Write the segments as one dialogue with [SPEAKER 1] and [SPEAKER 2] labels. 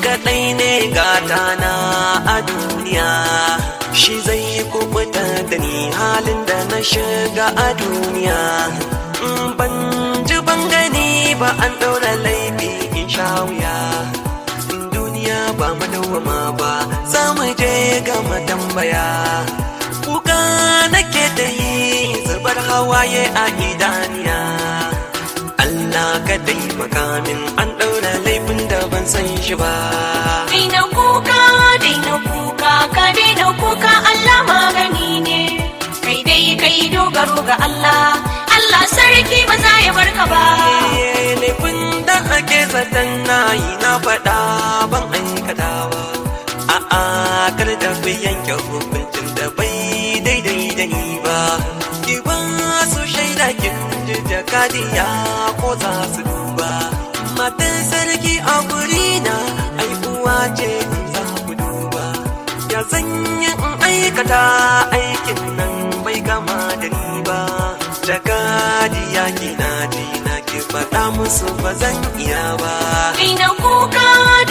[SPEAKER 1] kaɗai ne gatana a duniya, shi zai kubuta da ni halin da na shiga a duniya. Ban ji ban gani ba an ɗaura laifi in sha wuya, duniya ba madawwama ba za mu je ga matambaya. Kuka nake da yi zubar hawaye a idaniya, Allah ka taimaka min an ɗaura laifin da ban san shi ba.
[SPEAKER 2] Daina kuka, ka daina kuka, Allah magani ne. Kai dai kai dogaro ga Allah, Allah sarki ba za ya barka ba.
[SPEAKER 1] Laifin da ake zaton na yi na faɗa ban aikata ba. A'a kar da ku yanke hukuncin da bai daidai da ni ba. Ki ba su shaida kin ji jakadiya ko za su duba. Matan sarki a gurina ai uwa ce in za ku duba. Ya sanya in aikata aikin nan bai gama da ni ba. Jakadiya kina ji na ki faɗa musu ba zan iya ba.
[SPEAKER 2] Daina kuka,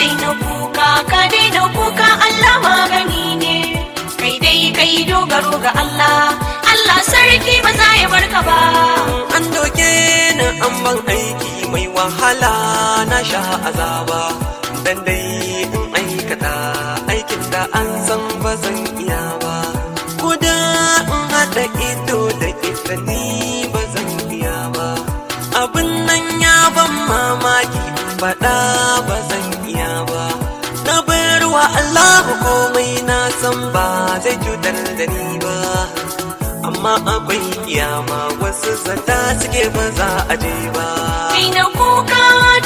[SPEAKER 2] ka daina kuka, Allah magani ne. Kai dai kai dogaro ga Allah, Allah sarki ba za ya barka ba.
[SPEAKER 1] An doke ni an ban aiki mai wahala na sha azaba, dan dai in aikata aikin da an san ba zan iya ba. Ko da in haɗa ido da ita ni ba zan iya ba. Abin nan ya ban mamaki faɗa ba zan iya ba. Na bar wa Allah komai na san ba zai cutar da ni ba. Amma akwai kiyama wasu zata suke ba za a je ba.
[SPEAKER 2] Daina kuka,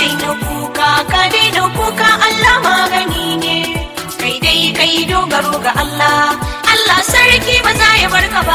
[SPEAKER 2] ka daina kuka, Allah magani ne. Kai dai kai dogaro ga Allah, Allah sarki ba za ya barka ba.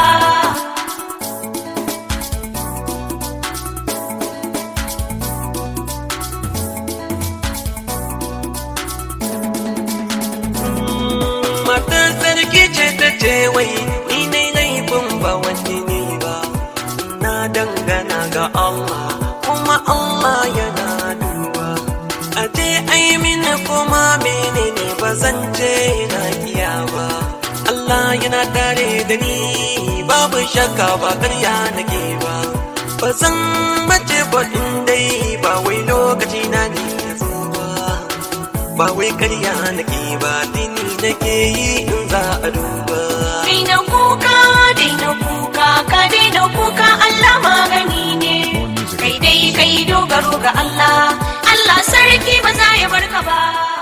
[SPEAKER 1] Matar sarki ce ta ce wai ni ne laifin ba wani ne ba. Na dangana ga Allah kuma Allah yana duba. A ce ai mini kuma menene ba zan ce na kiya ba. Allah yana tare da ni babu shakka ba ƙarya nake ba. Ba zan mace ba in dai ba wai lokaci na ne ya zo ba. Ba wai ƙarya nake ba dini nake yi in za a duba.
[SPEAKER 2] Daina kuka, ka daina kuka, Allah magani ne. Kai dai kai dogaro ga Allah, Allah sarki ba za ya barka ba.